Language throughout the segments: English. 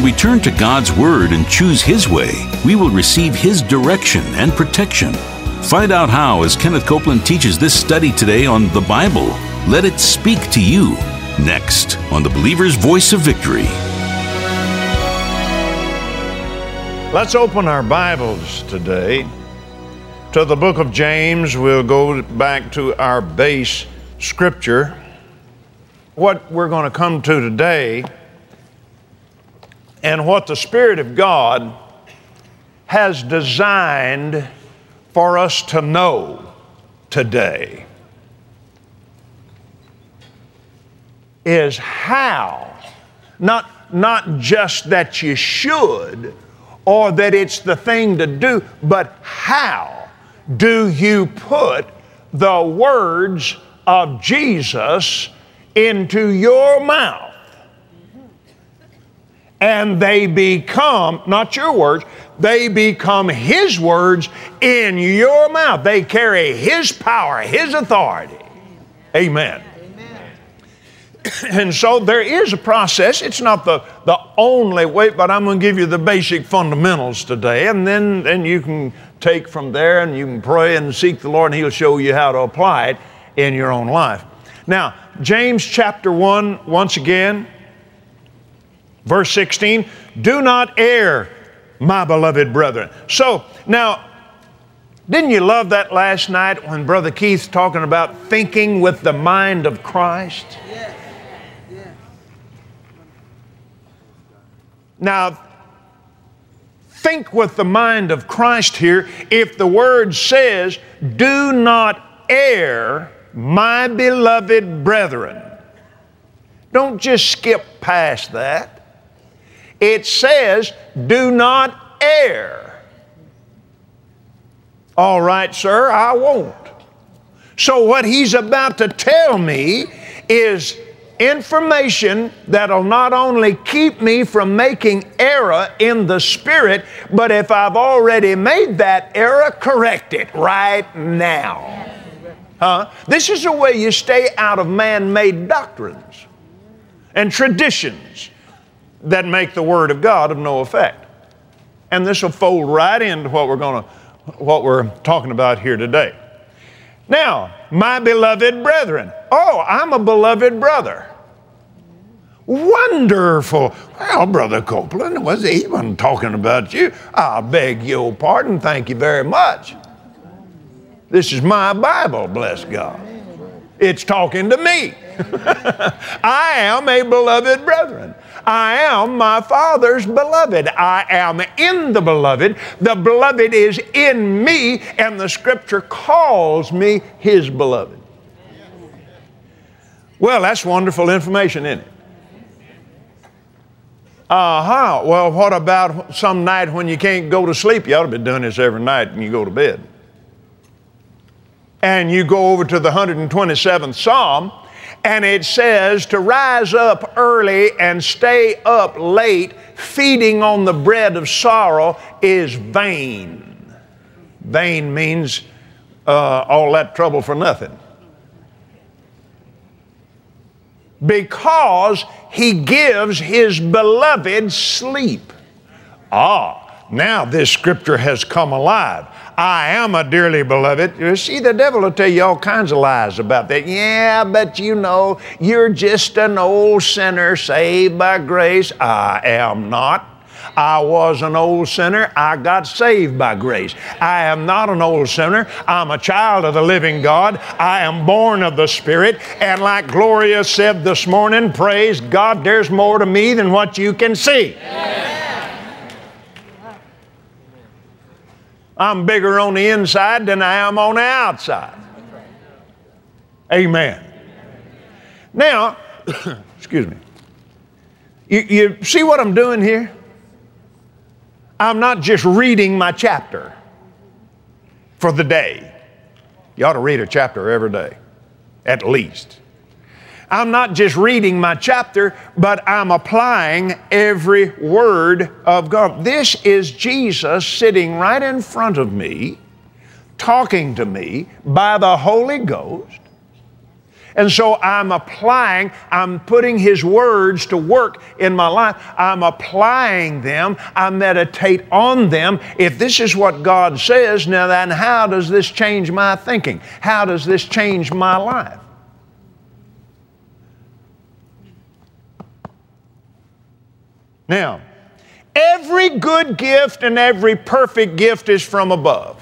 we turn to God's Word and choose His way, we will receive His direction and protection. Find out how as Kenneth Copeland teaches this study today on the Bible. Let it speak to you. Next on the Believer's Voice of Victory. Let's open our Bibles today to the book of James. We'll go back to our base scripture. What we're going to come to today and what the Spirit of God has designed for us to know today is how, not just that you should or that it's the thing to do, but how do you put the words of Jesus into your mouth? And they become, not your words, they become His words in your mouth. They carry His power, His authority. Amen. And so there is a process. It's not the only way, but I'm going to give you the basic fundamentals today. And then you can take from there and you can pray and seek the Lord and He'll show you how to apply it in your own life. Now, James chapter 1, once again, verse 16, do not err, my beloved brethren. So, now, didn't you love that last night when Brother Keith's talking about thinking with the mind of Christ? Yes. Yeah. Now, think with the mind of Christ here. If the Word says, do not err, my beloved brethren. Don't just skip past that. It says, do not err. All right, sir, I won't. So what he's about to tell me is information that'll not only keep me from making error in the Spirit, but if I've already made that error, correct it right now. This is the way you stay out of man-made doctrines and traditions that make the Word of God of no effect. And this will fold right into what we're talking about here today. Now, my beloved brethren. Oh, I'm a beloved brother. Wonderful. Well, Brother Copeland, was he even talking about you? I beg your pardon. Thank you very much. This is my Bible, bless God. It's talking to me. I am a beloved brethren. I am my Father's beloved. I am in the beloved. The beloved is in me, and the Scripture calls me His beloved. Well, that's wonderful information, isn't it? Well, what about some night when you can't go to sleep? You ought to be doing this every night when you go to bed. And you go over to the 127th Psalm, and it says to rise up early and stay up late, feeding on the bread of sorrow is vain. Vain means all that trouble for nothing. Because He gives His beloved sleep. Now this Scripture has come alive. I am a dearly beloved. You see, the devil will tell you all kinds of lies about that. Yeah, but you know, you're just an old sinner saved by grace. I am not. I was an old sinner. I got saved by grace. I am not an old sinner. I'm a child of the living God. I am born of the Spirit. And like Gloria said this morning, praise God, there's more to me than what you can see. Yeah. I'm bigger on the inside than I am on the outside. Amen. Now, excuse me. You see what I'm doing here? I'm not just reading my chapter for the day. You ought to read a chapter every day, at least. I'm not just reading my chapter, but I'm applying every word of God. This is Jesus sitting right in front of me, talking to me by the Holy Ghost. And so I'm putting His words to work in my life. I'm applying them. I meditate on them. If this is what God says, now then how does this change my thinking? How does this change my life? Now, every good gift and every perfect gift is from above.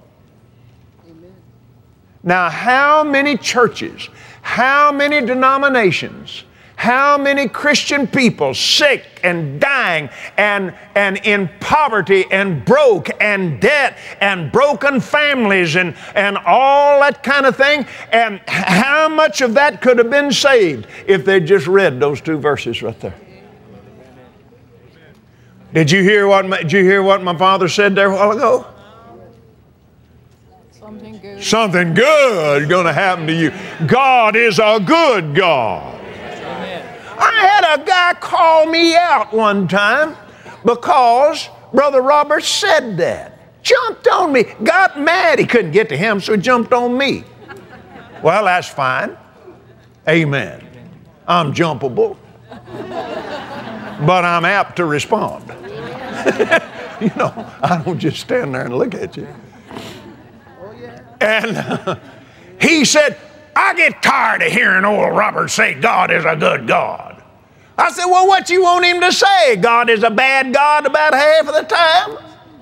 Now, how many churches, how many denominations, how many Christian people sick and dying and in poverty and broke and debt and broken families and all that kind of thing, and how much of that could have been saved if they just read those two verses right there? Did you hear what my father said there a while ago? Something good is going to happen to you. God is a good God. I had a guy call me out one time because Brother Robert said that. Jumped on me. Got mad. He couldn't get to him, so he jumped on me. Well, that's fine. Amen. I'm jumpable. But I'm apt to respond. You know, I don't just stand there and look at you. And he said, I get tired of hearing old Robert say God is a good God. I said, well, what you want him to say? God is a bad God about half of the time?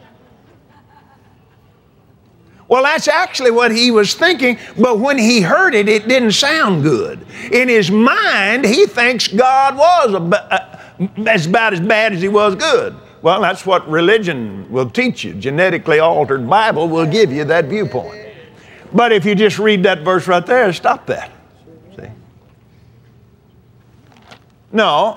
Well, that's actually what he was thinking, but when he heard it, it didn't sound good. In his mind, he thinks God was about as bad as he was good. Well, that's what religion will teach you. Genetically altered Bible will give you that viewpoint. But if you just read that verse right there, stop that. See? No,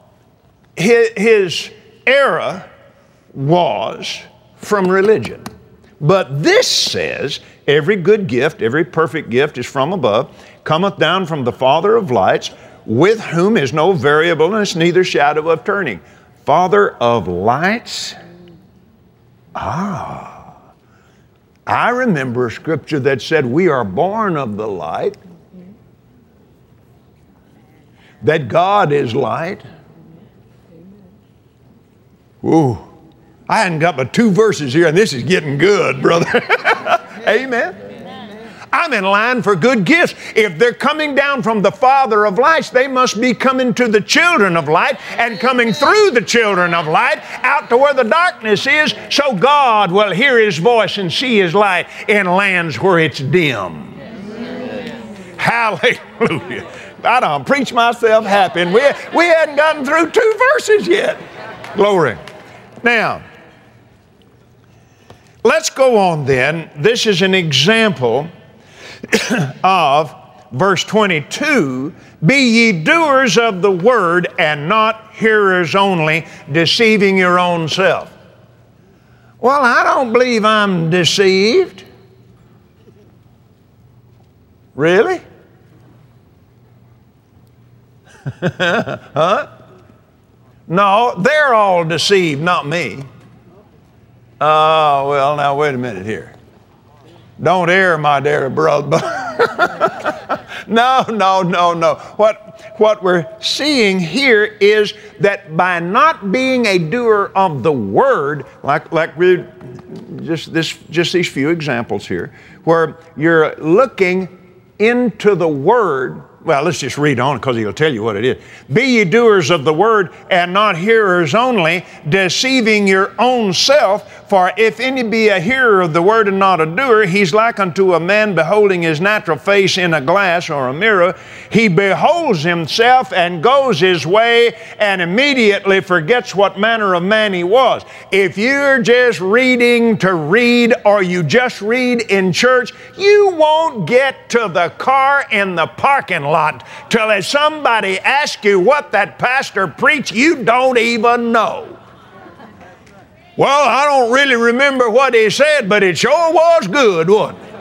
his era was from religion. But this says, every good gift, every perfect gift is from above, cometh down from the Father of lights, with whom is no variableness, neither shadow of turning. Father of lights? I remember a scripture that said we are born of the light, that God is light. Ooh, I hadn't got but 2 verses here, and this is getting good, brother. Amen. I'm in line for good gifts. If they're coming down from the Father of lights, they must be coming to the children of light and coming through the children of light out to where the darkness is, so God will hear His voice and see His light in lands where it's dim. Hallelujah. I done preached myself happy, and we hadn't gotten through 2 verses yet. Glory. Now, let's go on then. This is an example of verse 22, be ye doers of the word and not hearers only, deceiving your own self. Well, I don't believe I'm deceived. Really? Huh? No, they're all deceived, not me. Well, now wait a minute here. Don't err, my dear brother. No. What we're seeing here is that by not being a doer of the word, like we just these few examples here, where you're looking into the word. Well, let's just read on because he'll tell you what it is. Be ye doers of the word and not hearers only, deceiving your own self. For if any be a hearer of the word and not a doer, he's like unto a man beholding his natural face in a glass or a mirror. He beholds himself and goes his way and immediately forgets what manner of man he was. If you're just reading to read or you just read in church, you won't get to the car in the parking lot till if somebody asks you what that pastor preached, you don't even know. Well, I don't really remember what he said, but it sure was good, wasn't it?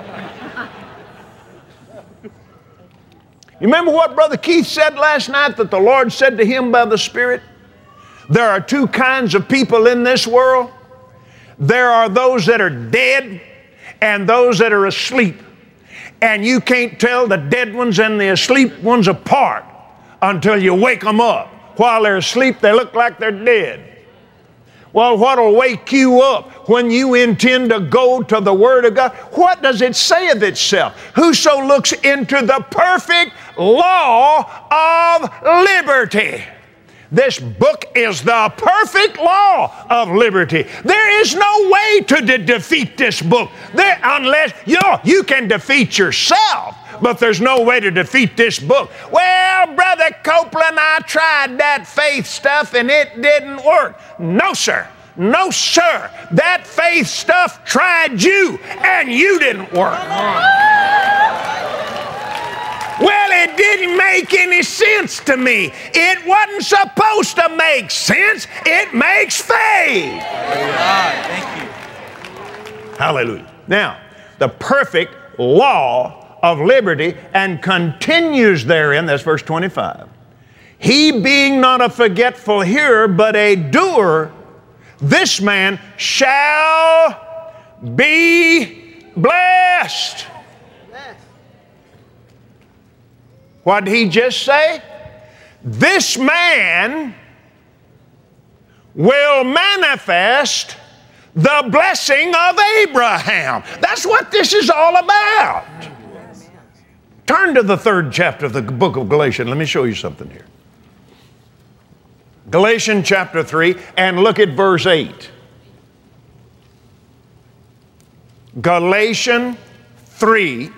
You remember what Brother Keith said last night, that the Lord said to him by the Spirit? There are 2 kinds of people in this world. There are those that are dead and those that are asleep. And you can't tell the dead ones and the asleep ones apart until you wake them up. While they're asleep, they look like they're dead. Well, what'll wake you up when you intend to go to the Word of God? What does it say of itself? Whoso looks into the perfect law of liberty. This book is the perfect law of liberty. There is no way to defeat this book unless you can defeat yourself. But there's no way to defeat this book. Well, Brother Copeland, I tried that faith stuff and it didn't work. No, sir. No, sir. That faith stuff tried you and you didn't work. Well, it didn't make any sense to me. It wasn't supposed to make sense. It makes faith. Thank you. Hallelujah. Now, the perfect law of liberty, and continues therein, that's verse 25. He being not a forgetful hearer, but a doer, this man shall be blessed. What did he just say? This man will manifest the blessing of Abraham. That's what this is all about. Turn to the 3rd chapter of the book of Galatians. Let me show you something here. Galatians chapter 3, and look at verse 8. Galatians 3,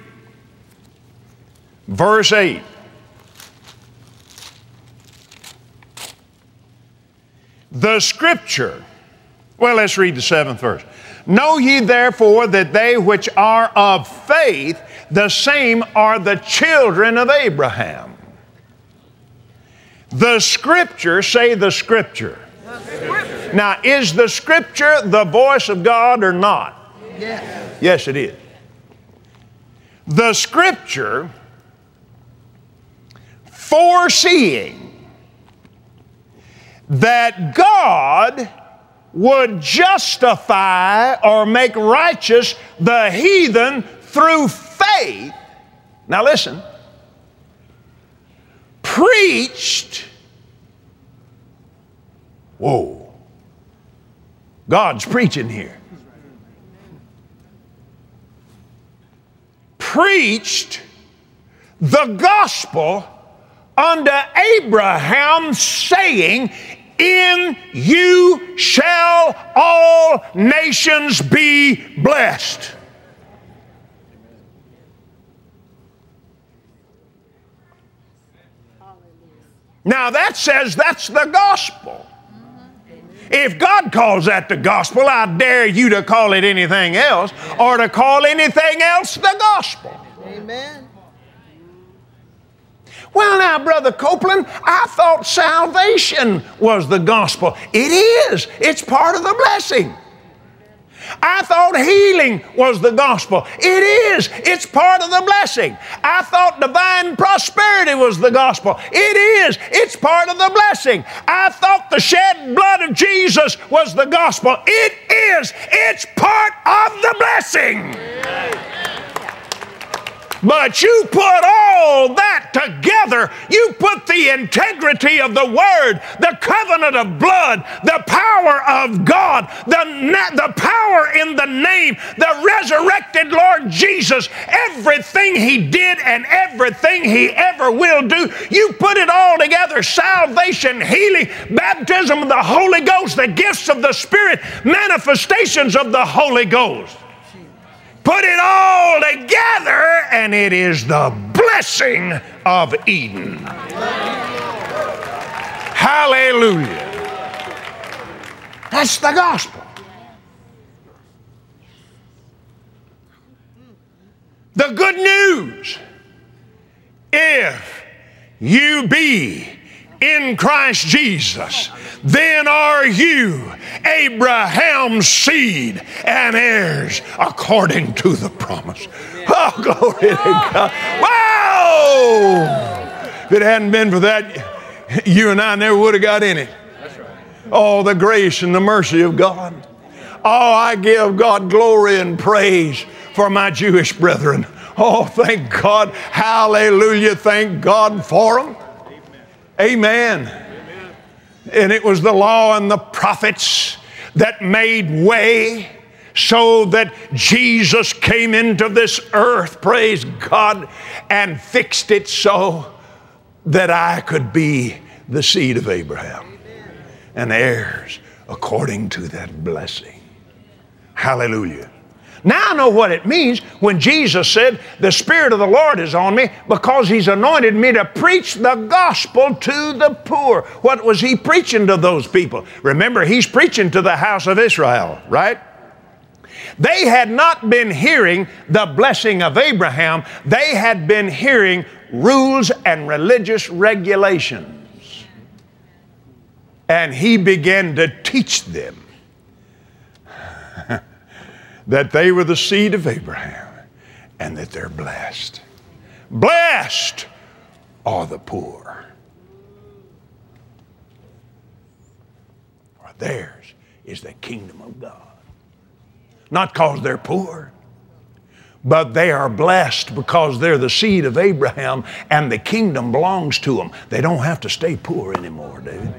verse 8. The Scripture, well, let's read the 7th verse. Know ye therefore that they which are of faith, the same are the children of Abraham. The Scripture, say the Scripture. Now, is the Scripture the voice of God or not? Yes. Yes, it is. The Scripture, foreseeing that God would justify or make righteous the heathen through faith. Now listen. Preached. Whoa. God's preaching here. Preached the gospel unto Abraham, saying, in you shall all nations be blessed. Now that says that's the gospel. If God calls that the gospel, I dare you to call it anything else, or to call anything else the gospel. Amen. Well, now, Brother Copeland, I thought salvation was the gospel. It is. It's part of the blessing. I thought healing was the gospel. It is. It's part of the blessing. I thought divine prosperity was the gospel. It is. It's part of the blessing. I thought the shed blood of Jesus was the gospel. It is. It's part of the blessing. But you put all that together. You put the integrity of the Word, the covenant of blood, the power of God, the power in the name, the resurrected Lord Jesus, everything He did and everything He ever will do. You put it all together, salvation, healing, baptism of the Holy Ghost, the gifts of the Spirit, manifestations of the Holy Ghost. Put it all together, and it is the blessing of Eden. Hallelujah. That's the gospel. The good news, if you be in Christ Jesus, then are you Abraham's seed and heirs according to the promise. Oh, glory to God. Wow! If it hadn't been for that, you and I never would have got in it. Oh, the grace and the mercy of God. Oh, I give God glory and praise for my Jewish brethren. Oh, thank God. Hallelujah. Thank God for them. Amen. And it was the law and the prophets that made way so that Jesus came into this earth, praise God, and fixed it so that I could be the seed of Abraham and heirs according to that blessing. Hallelujah. Now I know what it means when Jesus said, the Spirit of the Lord is on me because He's anointed me to preach the gospel to the poor. What was He preaching to those people? Remember, He's preaching to the house of Israel, right? They had not been hearing the blessing of Abraham. They had been hearing rules and religious regulations. And He began to teach them that they were the seed of Abraham and that they're blessed. Blessed are the poor, for theirs is the kingdom of God. Not because they're poor, but they are blessed because they're the seed of Abraham and the kingdom belongs to them. They don't have to stay poor anymore, David.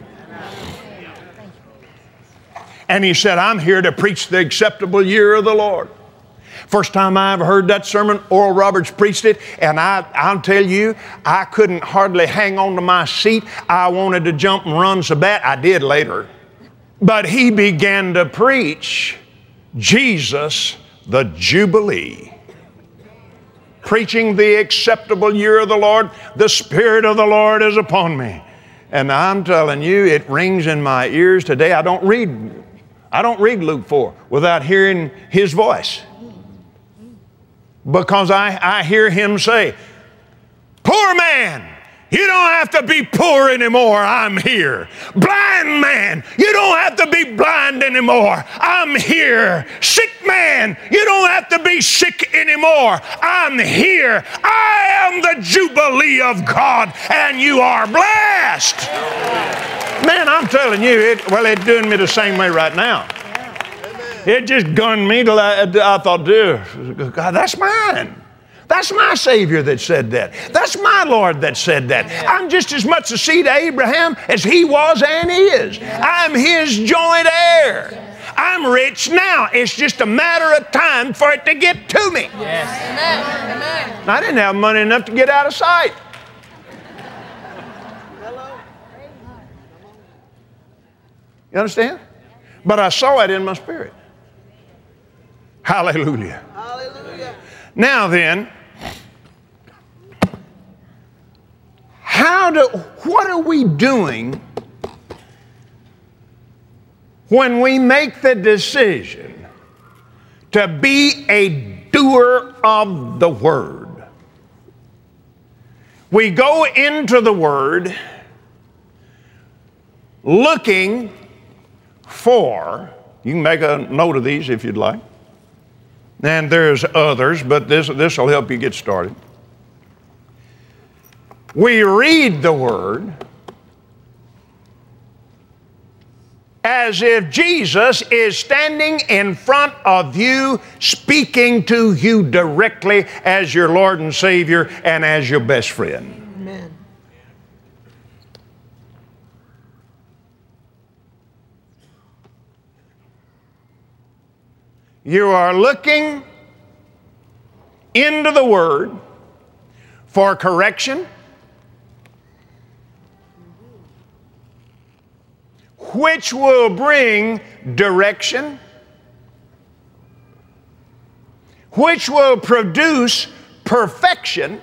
And he said, I'm here to preach the acceptable year of the Lord. First time I ever heard that sermon, Oral Roberts preached it, and I'll tell you, I couldn't hardly hang on to my seat. I wanted to jump and run so bad. I did later. But he began to preach Jesus, the Jubilee. Preaching the acceptable year of the Lord. The Spirit of the Lord is upon me. And I'm telling you, it rings in my ears today. I don't read Luke 4 without hearing his voice. Because I hear him say, poor man, you don't have to be poor anymore. I'm here. Blind man, you don't have to be blind anymore. I'm here. Sick man, you don't have to be sick anymore. I'm here. I am the Jubilee of God, and you are blessed. Man, I'm telling you, it's doing me the same way right now. It just gunned me till I thought, dude, God, that's mine. That's my Savior that said that. That's my Lord that said that. I'm just as much the seed of Abraham as he was and is. I'm his joint heir. I'm rich now. It's just a matter of time for it to get to me. Yes. I didn't have money enough to get out of sight. You understand? But I saw it in my spirit. Hallelujah. Hallelujah. Now then, what are we doing when we make the decision to be a doer of the Word? We go into the Word looking for, you can make a note of these if you'd like, and there's others, but this will help you get started. We read the Word as if Jesus is standing in front of you, speaking to you directly as your Lord and Savior and as your best friend. Amen. You are looking into the Word for correction, which will bring direction, which will produce perfection,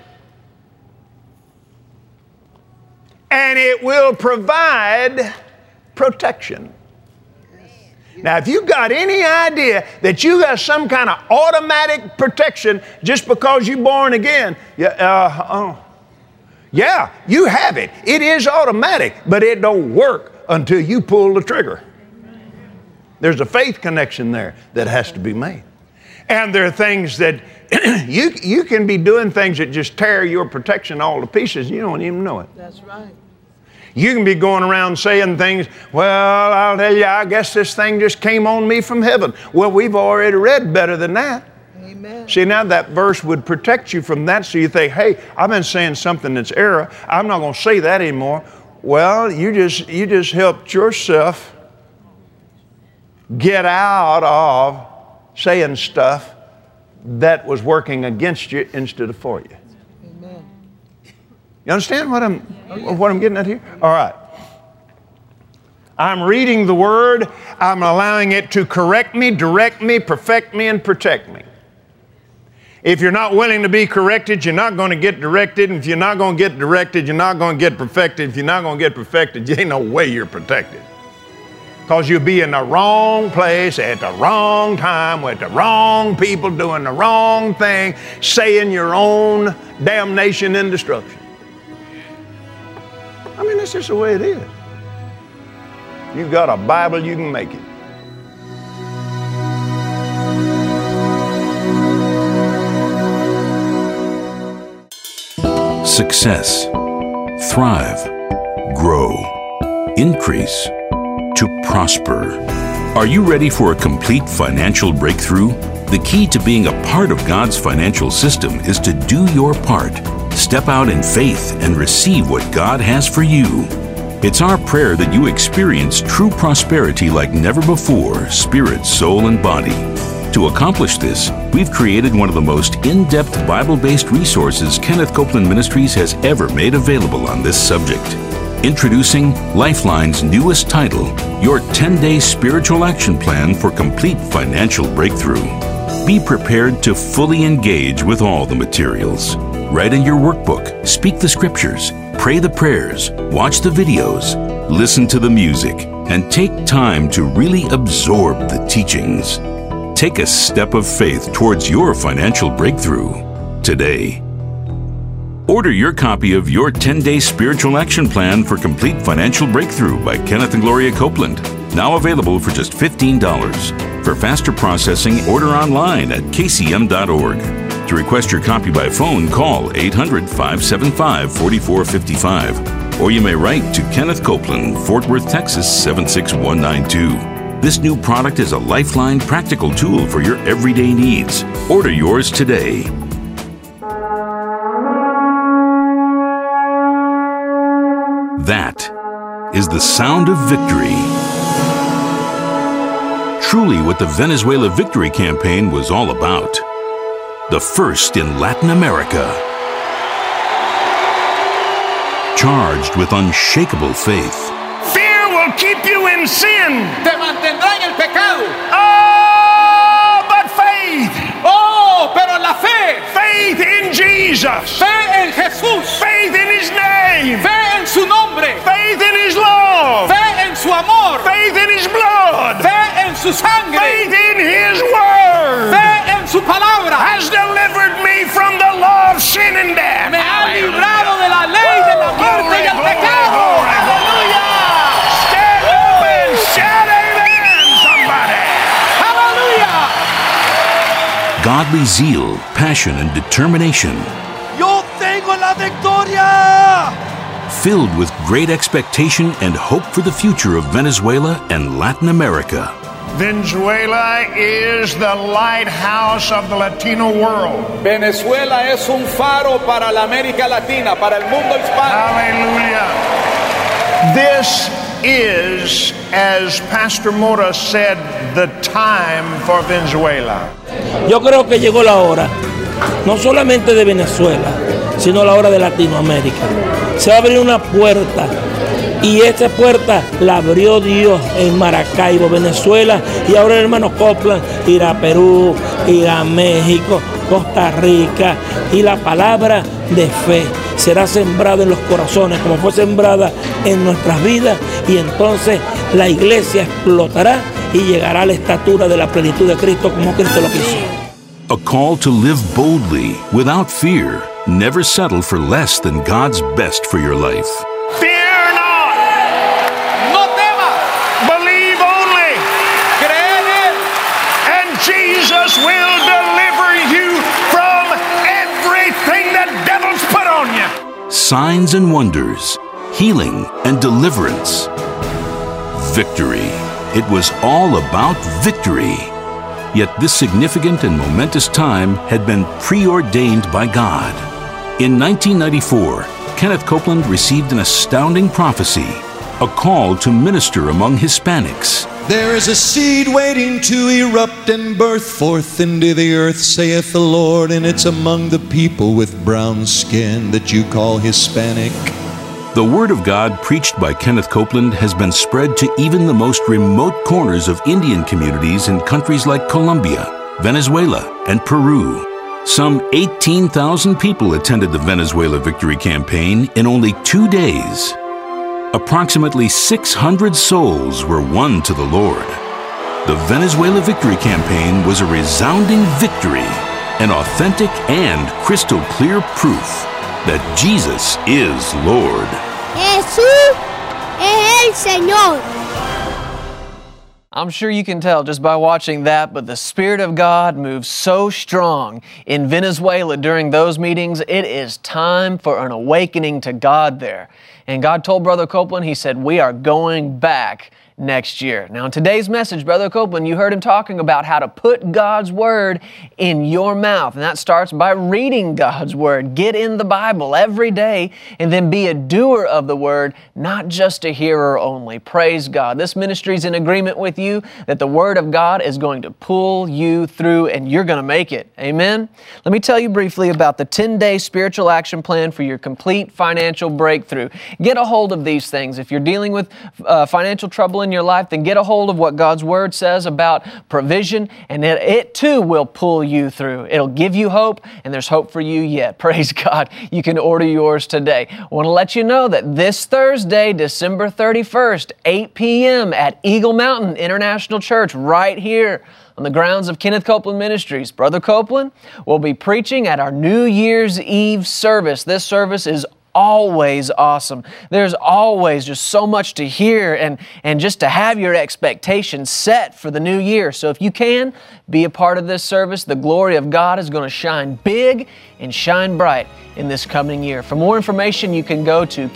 and it will provide protection. Now, if you've got any idea that you got some kind of automatic protection just because you're born again, yeah, you have it. It is automatic, but it don't work until you pull the trigger. There's a faith connection there that has to be made. And there are things that you can be doing things that just tear your protection all to pieces. You don't even know it. That's right. You can be going around saying things, well, I'll tell you, I guess this thing just came on me from heaven. Well, we've already read better than that. Amen. Amen. See, now that verse would protect you from that, so you think, hey, I've been saying something that's error. I'm not going to say that anymore. Well, you just helped yourself get out of saying stuff that was working against you instead of for you. Amen. You understand what I'm getting at here? All right. I'm reading the Word. I'm allowing it to correct me, direct me, perfect me, and protect me. If you're not willing to be corrected, you're not going to get directed. And if you're not going to get directed, you're not going to get perfected. If you're not going to get perfected, you ain't no way you're protected. Because you'll be in the wrong place at the wrong time with the wrong people doing the wrong thing, saying your own damnation and destruction. I mean, that's just the way it is. You've got a Bible, you can make it. Success, thrive, grow, increase, to prosper. Are you ready for a complete financial breakthrough? The key to being a part of God's financial system is to do your part. Step out in faith and receive what God has for you. It's our prayer that you experience true prosperity like never before, spirit, soul, and body. To accomplish this, we've created one of the most in-depth Bible-based resources Kenneth Copeland Ministries has ever made available on this subject. Introducing Lifeline's newest title, Your 10-Day Spiritual Action Plan for Complete Financial Breakthrough. Be prepared to fully engage with all the materials. Write in your workbook, speak the scriptures, pray the prayers, watch the videos, listen to the music, and take time to really absorb the teachings. Take a step of faith towards your financial breakthrough today. Order your copy of Your 10-Day Spiritual Action Plan for Complete Financial Breakthrough by Kenneth and Gloria Copeland. Now available for just $15. For faster processing, order online at kcm.org. To request your copy by phone, call 800-575-4455. Or you may write to Kenneth Copeland, Fort Worth, Texas 76192. This new product is a Lifeline practical tool for your everyday needs. Order yours today. That is the sound of victory. Truly what the Venezuela Victory Campaign was all about. The first in Latin America. Charged with unshakable faith. Fear will keep you in sin. Te mantendrá en el pecado. Oh, but faith. Oh, pero la fe. Faith in Jesus. Fe en Jesús. Faith in His name. Fe en su nombre. Faith in His love. Fe en su amor. Faith in His blood. Fe en su sangre. Faith in His word. Fe en su palabra. Has delivered me from the law of sin and death. Me ha librado de la ley de la muerte y el pecado. Aleluya. Stand up and shout amen, somebody. Hallelujah. Godly zeal, passion, and determination. Yo tengo la victoria. Filled with great expectation and hope for the future of Venezuela and Latin America. Venezuela is the lighthouse of the Latino world. Venezuela es un faro para la América Latina, para el mundo hispano. Hallelujah. This is, as Pastor Mora said, the time for Venezuela. Yo creo que llegó la hora, no solamente de Venezuela, sino la hora de Latinoamérica. Se va a abrir una puerta, y esa puerta la abrió Dios en Maracaibo, Venezuela, y ahora el hermano Copeland irá a Perú, irá a México, Costa Rica, y la palabra de fe será sembrada en los corazones como fue sembrada en nuestras vidas, y entonces la iglesia explotará y llegará a la estatura de la plenitud de Cristo como Cristo lo quiso. A call to live boldly, without fear. Never settle for less than God's best for your life. Fear not. No temas. Believe only. Cree en Él. And Jesus will deliver you from everything the devil's put on you. Signs and wonders, healing and deliverance. Victory. It was all about victory. Yet this significant and momentous time had been preordained by God. In 1994, Kenneth Copeland received an astounding prophecy, a call to minister among Hispanics. There is a seed waiting to erupt and birth forth into the earth, saith the Lord, and it's among the people with brown skin that you call Hispanic. The Word of God preached by Kenneth Copeland has been spread to even the most remote corners of Indian communities in countries like Colombia, Venezuela, and Peru. Some 18,000 people attended the Venezuela Victory Campaign in only 2 days. Approximately 600 souls were won to the Lord. The Venezuela Victory Campaign was a resounding victory, an authentic and crystal clear proof that Jesus is Lord. Jesús es el Señor. I'm sure you can tell just by watching that, but the Spirit of God moves so strong in Venezuela during those meetings. It is time for an awakening to God there. And God told Brother Copeland, He said, we are going back next year. Now in today's message, Brother Copeland, you heard him talking about how to put God's Word in your mouth. And that starts by reading God's Word. Get in the Bible every day and then be a doer of the Word, not just a hearer only. Praise God. This ministry is in agreement with you that the Word of God is going to pull you through and you're going to make it. Amen? Let me tell you briefly about the 10-day spiritual action plan for your complete financial breakthrough. Get a hold of these things. If you're dealing with financial trouble in your life, then get a hold of what God's Word says about provision, and it too will pull you through. It'll give you hope, and there's hope for you yet. Praise God. You can order yours today. I want to let you know that this Thursday, December 31st, 8 p.m. at Eagle Mountain International Church, right here on the grounds of Kenneth Copeland Ministries, Brother Copeland will be preaching at our New Year's Eve service. This service is always awesome. There's always just so much to hear and just to have your expectations set for the new year. So if you can, be a part of this service. The glory of God is going to shine big and shine bright in this coming year. For more information, you can go to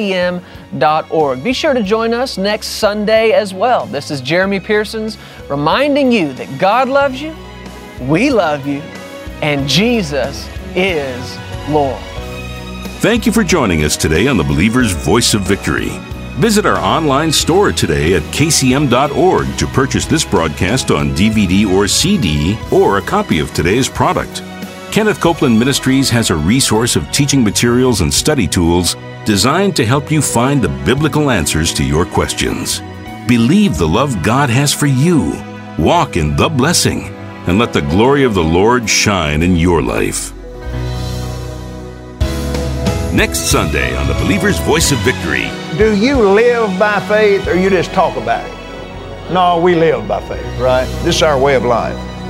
kcm.org. Be sure to join us next Sunday as well. This is Jeremy Pearsons reminding you that God loves you, we love you, and Jesus is Lord. Thank you for joining us today on the Believer's Voice of Victory. Visit our online store today at kcm.org to purchase this broadcast on DVD or CD or a copy of today's product. Kenneth Copeland Ministries has a resource of teaching materials and study tools designed to help you find the biblical answers to your questions. Believe the love God has for you, walk in the blessing, and let the glory of the Lord shine in your life. Next Sunday on the Believer's Voice of Victory. Do you live by faith or you just talk about it? No, we live by faith, right? This is our way of life.